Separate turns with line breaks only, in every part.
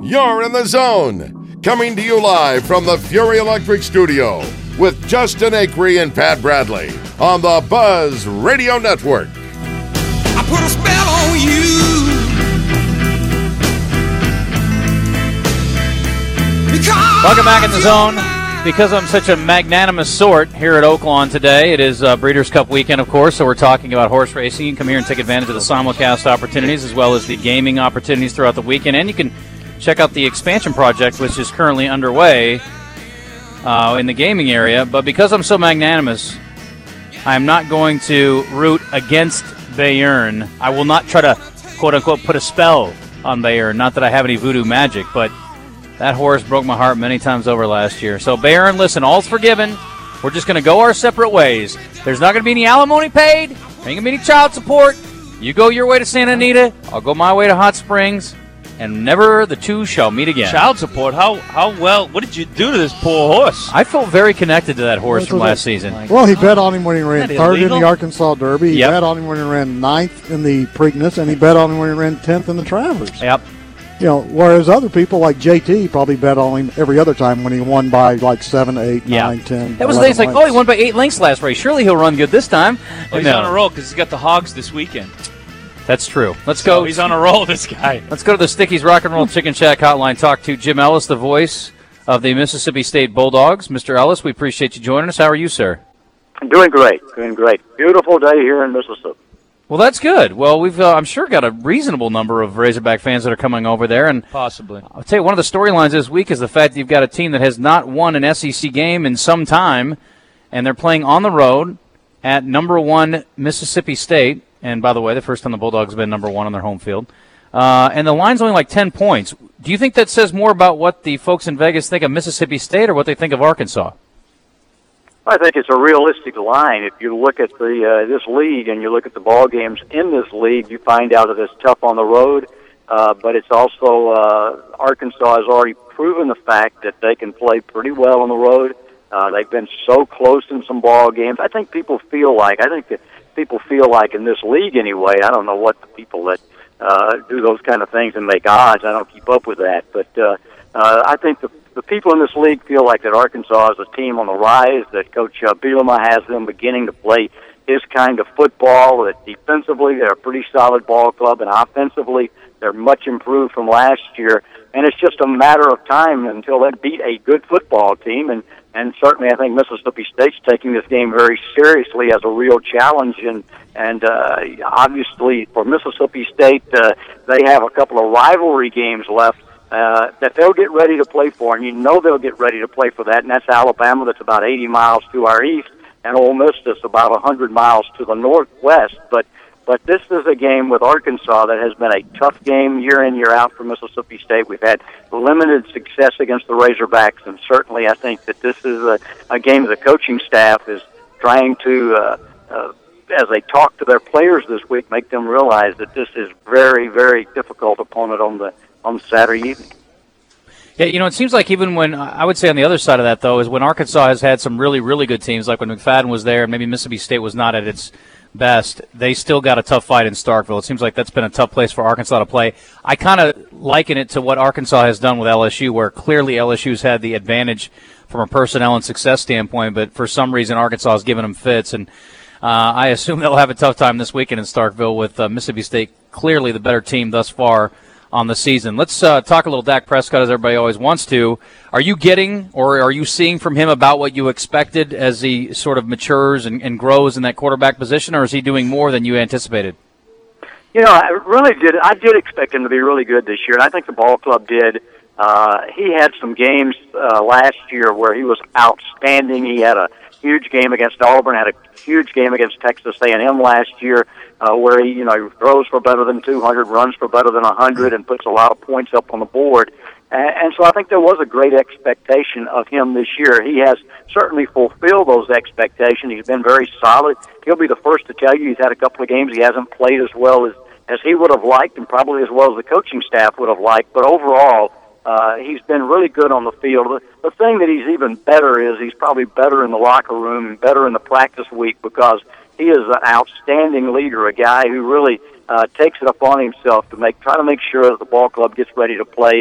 You're in the zone. Coming to you live from the Fury Electric Studio with Justin Acree and Pat Bradley on the Buzz Radio Network.
I put a spell on you.
Welcome back in the zone. Because I'm such a magnanimous sort here at Oaklawn today, it is Breeders' Cup weekend, of course, so we're talking about horse racing. You can come here and take advantage of the simulcast opportunities as well as the gaming opportunities throughout the weekend. And you can check out the expansion project, which is currently underway in the gaming area. But because I'm so magnanimous, I'm not going to root against Bayern. I will not try to, quote-unquote, put a spell on Bayern. Not that I have any voodoo magic, but that horse broke my heart many times over last year. So, Bayern, listen, all's forgiven. We're just going to go our separate ways. There's not going to be any alimony paid. There ain't going to be any child support. You go your way to Santa Anita. I'll go my way to Hot Springs. And never the two shall meet again.
Child support? How well? What did you do to this poor horse?
I felt very connected to that horse from last season.
Well, he bet on him when he ran third in the Arkansas Derby. He
Yep.
bet on him when he ran ninth in the Preakness, and he bet on him when he ran 10th in the Travers.
Yep.
You know, whereas other people like JT probably bet on him every other time when he won by like 7, 8, 9, 10.
That was the days like, oh, he won by 8 lengths last race. Surely he'll run good this time.
He's on a roll because he's got the Hogs this weekend.
That's true. Let's go.
He's on a roll, this guy.
Let's go to the Stickies Rock and Roll Chicken Shack hotline. Talk to Jim Ellis, the voice of the Mississippi State Bulldogs. Mr. Ellis, we appreciate you joining us. How are you, sir?
I'm doing great. Beautiful day here in Mississippi.
Well, that's good. Well, we've, I'm sure, got a reasonable number of Razorback fans that are coming over there. And
possibly.
I'll tell you, one of the storylines this week is the fact that you've got a team that has not won an SEC game in some time, and they're playing on the road at number 1 Mississippi State. And, by the way, the first time the Bulldogs have been number 1 on their home field. And the line's only like 10 points. Do you think that says more about what the folks in Vegas think of Mississippi State or what they think of Arkansas?
I think it's a realistic line. If you look at this league and you look at the ball games in this league, you find out that it's tough on the road, but it's also Arkansas has already proven the fact that they can play pretty well on the road. They've been so close in some ball games. I think people feel like in this league anyway, I don't know what the people that do those kind of things and make odds, I don't keep up with that, but I think the people in this league feel like that Arkansas is a team on the rise, that Coach Bielema has them beginning to play his kind of football, that defensively they're a pretty solid ball club, and offensively they're much improved from last year. And it's just a matter of time until they beat a good football team. And certainly I think Mississippi State's taking this game very seriously as a real challenge. And obviously for Mississippi State, they have a couple of rivalry games left that they'll get ready to play for, and you know they'll get ready to play for that, and that's Alabama, that's about 80 miles to our east, and Ole Miss that's about 100 miles to the northwest. But this is a game with Arkansas that has been a tough game year in, year out for Mississippi State. We've had limited success against the Razorbacks, and certainly I think that this is a game the coaching staff is trying to, as they talk to their players this week, make them realize that this is very, very difficult opponent on Saturday evening.
Yeah, you know, it seems like even when, I would say on the other side of that, though, is when Arkansas has had some really, really good teams, like when McFadden was there and maybe Mississippi State was not at its best, they still got a tough fight in Starkville. It seems like that's been a tough place for Arkansas to play. I kind of liken it to what Arkansas has done with LSU, where clearly LSU's had the advantage from a personnel and success standpoint, but for some reason Arkansas has given them fits, and I assume they'll have a tough time this weekend in Starkville with Mississippi State clearly the better team thus far on the season. Let's talk a little Dak Prescott, as everybody always wants to. Are you getting or are you seeing from him about what you expected as he sort of matures and grows in that quarterback position, or is he doing more than you anticipated?
You know, I did expect him to be really good this year, and I think the ball club did. He had some games last year where he was outstanding. He had a huge game against Auburn, had a huge game against Texas A&M last year, where he throws for better than 200, runs for better than 100, and puts a lot of points up on the board. And so I think there was a great expectation of him this year. He has certainly fulfilled those expectations. He's been very solid. He'll be the first to tell you he's had a couple of games he hasn't played as well as he would have liked, and probably as well as the coaching staff would have liked. But overall, he's been really good on the field. The thing that he's even better is he's probably better in the locker room and better in the practice week, because he is an outstanding leader, a guy who really takes it upon himself to try to make sure that the ball club gets ready to play. And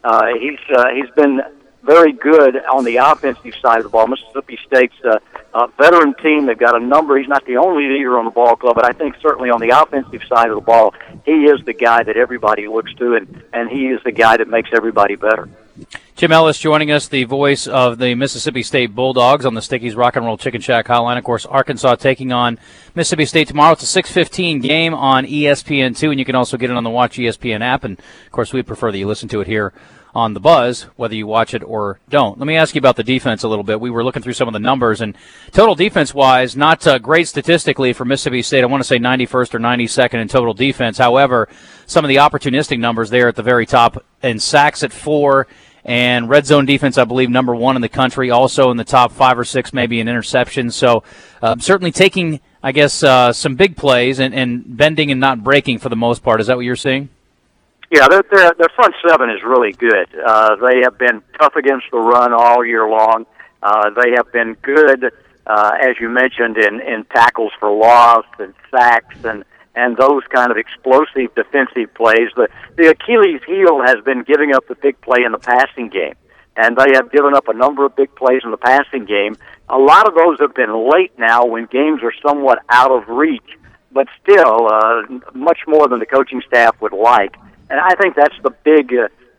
He's been very good on the offensive side of the ball. Mississippi State's a veteran team. They've got a number. He's not the only leader on the ball club, but I think certainly on the offensive side of the ball, he is the guy that everybody looks to, and he is the guy that makes everybody better.
Jim Ellis joining us, the voice of the Mississippi State Bulldogs on the Sticky's Rock and Roll Chicken Shack hotline. Of course, Arkansas taking on Mississippi State tomorrow. It's a 6:15 game on ESPN2, and you can also get it on the Watch ESPN app. And, of course, we prefer that you listen to it here on The Buzz, whether you watch it or don't. Let me ask you about the defense a little bit. We were looking through some of the numbers, and total defense-wise, not great statistically for Mississippi State. I want to say 91st or 92nd in total defense. However, some of the opportunistic numbers there at the very top, and sacks at 4, and red zone defense, I believe, number 1 in the country, also in the top 5 or 6 maybe in interceptions. So certainly taking, I guess, some big plays and bending and not breaking for the most part. Is that what you're seeing?
Yeah, their front seven is really good. They have been tough against the run all year long. They have been good, as you mentioned, in tackles for loss and sacks and those kind of explosive defensive plays. The Achilles heel has been giving up the big play in the passing game, and they have given up a number of big plays in the passing game. A lot of those have been late now when games are somewhat out of reach, but still much more than the coaching staff would like. And I think that's the big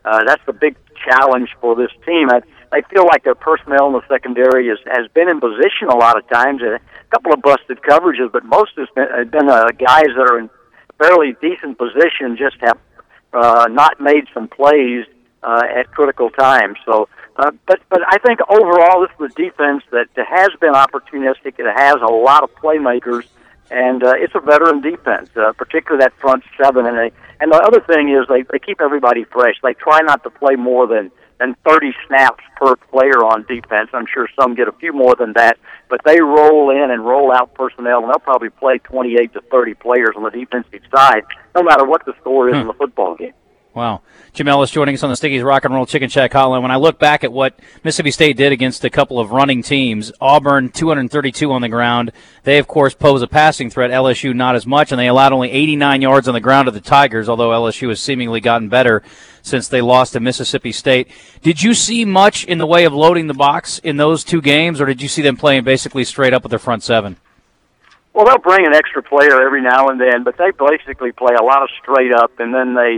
challenge for this team. I feel like their personnel in the secondary has been in position a lot of times. A couple of busted coverages, but most has been guys that are in fairly decent position, just have not made some plays at critical times. So, but I think overall this is a defense that has been opportunistic. It has a lot of playmakers, and it's a veteran defense, particularly that front seven. And the other thing is they keep everybody fresh. They try not to play more than 30 snaps per player on defense. I'm sure some get a few more than that, but they roll in and roll out personnel, and they'll probably play 28 to 30 players on the defensive side, no matter what the score is in the football game.
Wow. Jim Ellis joining us on the Sticky's Rock and Roll Chicken Shack hotline. When I look back at what Mississippi State did against a couple of running teams, Auburn 232 on the ground. They, of course, pose a passing threat. LSU not as much, and they allowed only 89 yards on the ground to the Tigers, although LSU has seemingly gotten better since they lost to Mississippi State. Did you see much in the way of loading the box in those two games, or did you see them playing basically straight up with their front seven?
Well, they'll bring an extra player every now and then, but they basically play a lot of straight up, and then they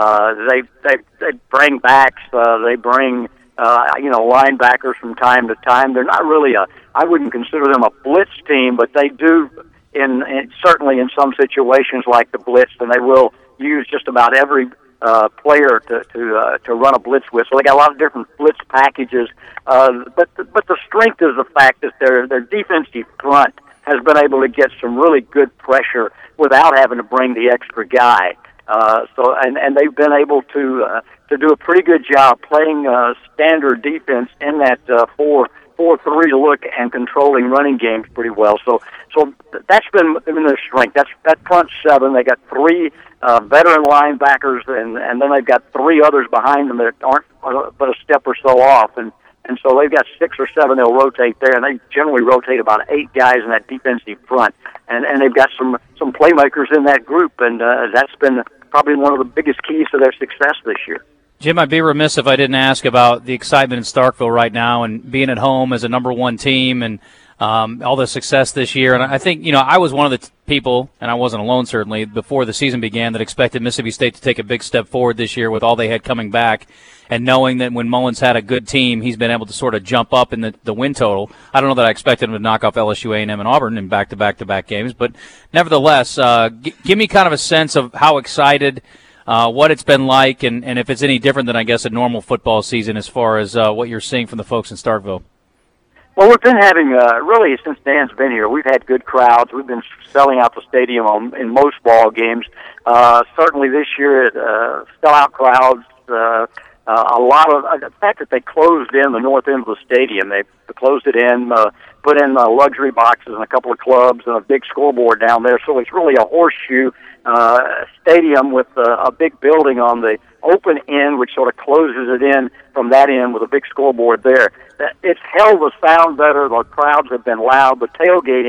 bring backs. They bring linebackers from time to time. They're not really I wouldn't consider them a blitz team, but they do certainly in some situations like the blitz, and they will use just about every player to run a blitz with. So they got a lot of different blitz packages. But the strength is the fact that their defensive front has been able to get some really good pressure without having to bring the extra guy. And they've been able to do a pretty good job playing standard defense in that 4-3 look and controlling running games pretty well. So that's been their strength. That front seven. They got 3 veteran linebackers, and then they've got 3 others behind them that aren't but a step or so off, and so they've got 6 or 7 they'll rotate there, and they generally rotate about 8 guys in that defensive front, and they've got some playmakers in that group, and that's been probably one of the biggest keys to their success this year.
Jim, I'd be remiss if I didn't ask about the excitement in Starkville right now and being at home as a number 1 team and all the success this year. And I think, I was one of the people, and I wasn't alone certainly, before the season began that expected Mississippi State to take a big step forward this year with all they had coming back, and knowing that when Mullins had a good team, he's been able to sort of jump up in the win total. I don't know that I expected him to knock off LSU, A&M, and Auburn in back-to-back-to-back games, but nevertheless, give me kind of a sense of how excited, what it's been like, and if it's any different than, I guess, a normal football season as far as what you're seeing from the folks in Starkville.
Well, we've been having, really, since Dan's been here, we've had good crowds. We've been selling out the stadium in most ball games. Certainly this year, sellout crowds, a lot of the fact that they closed in the north end of the stadium. They closed it in, put in luxury boxes and a couple of clubs and a big scoreboard down there. So it's really a horseshoe stadium with a big building on the open end, which sort of closes it in from that end with a big scoreboard there. It's held the sound better. The crowds have been loud. The tailgating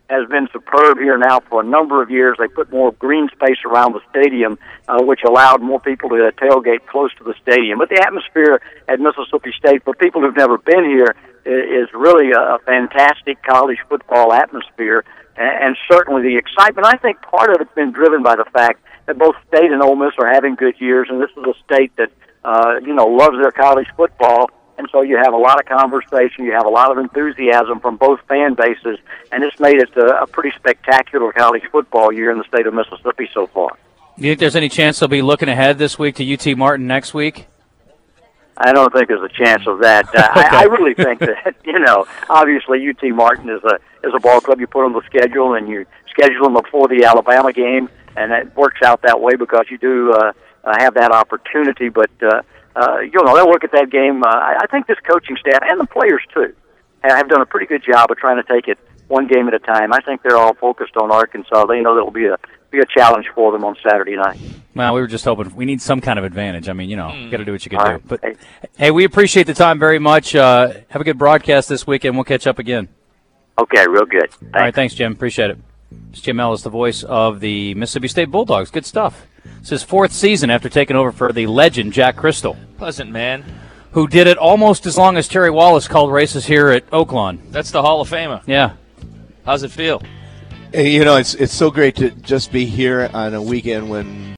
has been superb here now for a number of years. They put more green space around the stadium, which allowed more people to tailgate close to the stadium. But the atmosphere at Mississippi State, for people who've never been here, is really a fantastic college football atmosphere. And certainly the excitement, I think part of it's been driven by the fact that both State and Ole Miss are having good years, and this is a state that, loves their college football. And so you have a lot of conversation, you have a lot of enthusiasm from both fan bases, and it's made it a pretty spectacular college football year in the state of Mississippi so far.
Do you think there's any chance they'll be looking ahead this week to UT Martin next week?
I don't think there's a chance of that.
Okay.
I really think that, obviously UT Martin is a ball club you put on the schedule, and you schedule them before the Alabama game, and it works out that way because you do have that opportunity. But, they'll look at that game. I think this coaching staff and the players, too, have done a pretty good job of trying to take it one game at a time. I think they're all focused on Arkansas. They know there will be a challenge for them on Saturday night.
Well, we were just hoping we need some kind of advantage. I mean, you got to do what you can do. But hey, we appreciate the time very much. Have a good broadcast this weekend. We'll catch up again.
Okay, real good. Thanks.
All right, thanks, Jim. Appreciate it. It's Jim Ellis, the voice of the Mississippi State Bulldogs. Good stuff. It's his fourth season after taking over for the legend Jack Crystal.
Pleasant man.
Who did it almost as long as Terry Wallace called races here at Oaklawn.
That's the Hall of Famer.
Yeah.
How's it feel?
It's so great to just be here on a weekend when